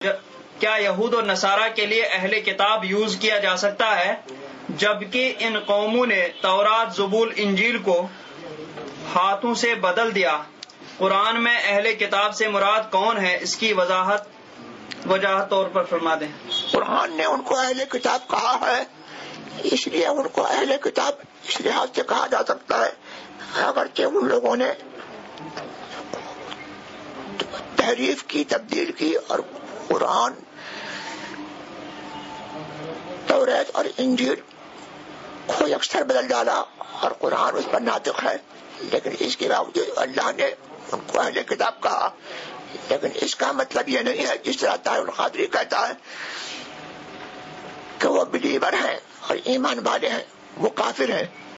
क्या यहूद और नसारा के लिए अहले किताब यूज किया जा सकता है, जबकि इन कौमों ने तौरात, ज़बूर, इंजील को हाथों से बदल दिया? कुरान में अहले किताब से मुराद कौन है, इसकी वजाहत तौर पर फरमा दें। कुरान ने उनको अहले किताब कहा है, इसलिए उनको अहले किताब इस लिहाज से कहा जा सकता है अगरचे उन लोगों ने तहरीफ की, तब्दील की और कुरान, तौरात और इंजील को अक्सर बदल डाला और कुरान उस पर नातिक है, लेकिन इसके बावजूद अल्लाह ने उनको अहले किताब कहा। लेकिन इसका मतलब यह नहीं है, जिस तरह तारुल क़ादरी कहता है कि वो बिलीवर हैं और ईमान वाले हैं, वो काफिर हैं।